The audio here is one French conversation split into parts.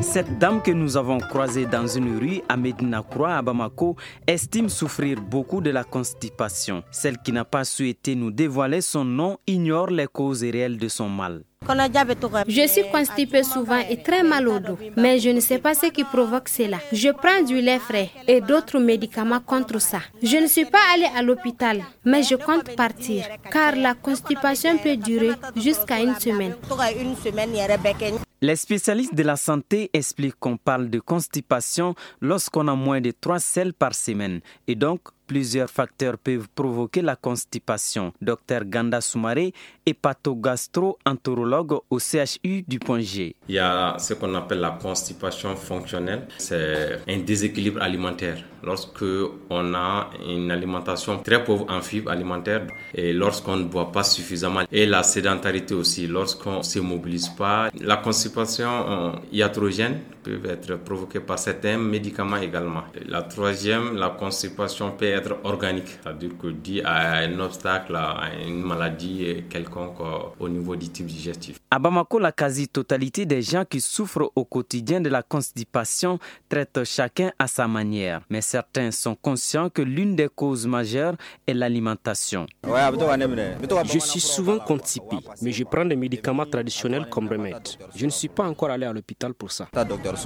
Cette dame que nous avons croisée dans une rue à Médina Croix, à Bamako, estime souffrir beaucoup de la constipation. Celle qui n'a pas souhaité nous dévoiler son nom ignore les causes réelles de son mal. Je suis constipée souvent et très mal au dos, mais je ne sais pas ce qui provoque cela. Je prends du lait frais et d'autres médicaments contre ça. Je ne suis pas allée à l'hôpital, mais je compte partir, car la constipation peut durer jusqu'à une semaine. Les spécialistes de la santé expliquent qu'on parle de constipation lorsqu'on a moins de 3 selles par semaine et donc plusieurs facteurs peuvent provoquer la constipation. Dr Ganda Soumaré, hépatogastro-entérologue au CHU du Point G. Il y a ce qu'on appelle la constipation fonctionnelle. C'est un déséquilibre alimentaire. Lorsque on a une alimentation très pauvre en fibres alimentaires et lorsqu'on ne boit pas suffisamment, et la sédentarité aussi, lorsqu'on ne se mobilise pas, la constipation iatrogène peut être provoquée par certains médicaments également. La troisième, la constipation peut être organique, c'est-à-dire que dû à un obstacle, à une maladie quelconque au niveau du tube digestif. À Bamako, la quasi-totalité des gens qui souffrent au quotidien de la constipation traitent chacun à sa manière. Mais certains sont conscients que l'une des causes majeures est l'alimentation. Je suis souvent constipé, mais je prends des médicaments traditionnels comme remède. Je ne suis pas encore allé à l'hôpital pour ça.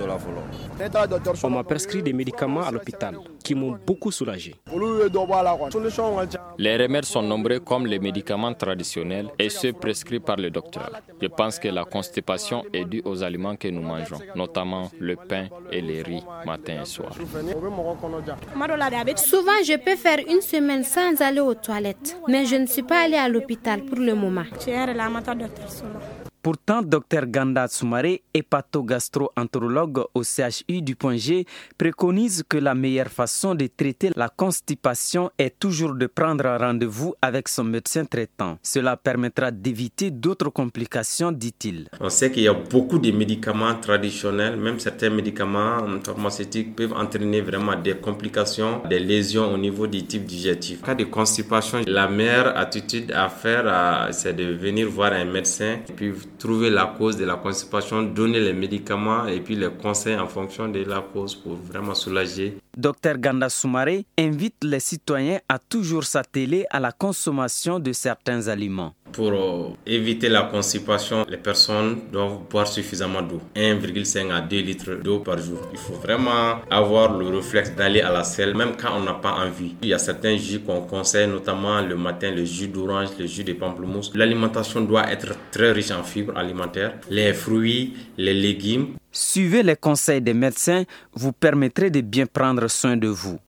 On m'a prescrit des médicaments à l'hôpital qui m'ont beaucoup soulagé. Les remèdes sont nombreux comme les médicaments traditionnels et ceux prescrits par le docteur. Je pense que la constipation est due aux aliments que nous mangeons, notamment le pain et les riz, matin et soir. Souvent, je peux faire une semaine sans aller aux toilettes, mais je ne suis pas allée à l'hôpital pour le moment. Pourtant, Dr Ganda Soumaré, hépatogastro-entérologue au CHU du Point G, préconise que la meilleure façon de traiter la constipation est toujours de prendre rendez-vous avec son médecin traitant. Cela permettra d'éviter d'autres complications, dit-il. On sait qu'il y a beaucoup de médicaments traditionnels, même certains médicaments pharmaceutiques peuvent entraîner vraiment des complications, des lésions au niveau du type digestif. En cas de constipation, la meilleure attitude à faire, c'est de venir voir un médecin et puis trouver la cause de la constipation, donner les médicaments et puis les conseils en fonction de la cause pour vraiment soulager. Dr Ganda Soumaré invite les citoyens à toujours s'atteler à la consommation de certains aliments. Pour éviter la constipation, les personnes doivent boire suffisamment d'eau, 1,5 à 2 litres d'eau par jour. Il faut vraiment avoir le réflexe d'aller à la selle, même quand on n'a pas envie. Il y a certains jus qu'on conseille, notamment le matin, le jus d'orange, le jus de pamplemousse. L'alimentation doit être très riche en fibres alimentaires, les fruits, les légumes. Suivez les conseils des médecins, vous permettrez de bien prendre soin de vous.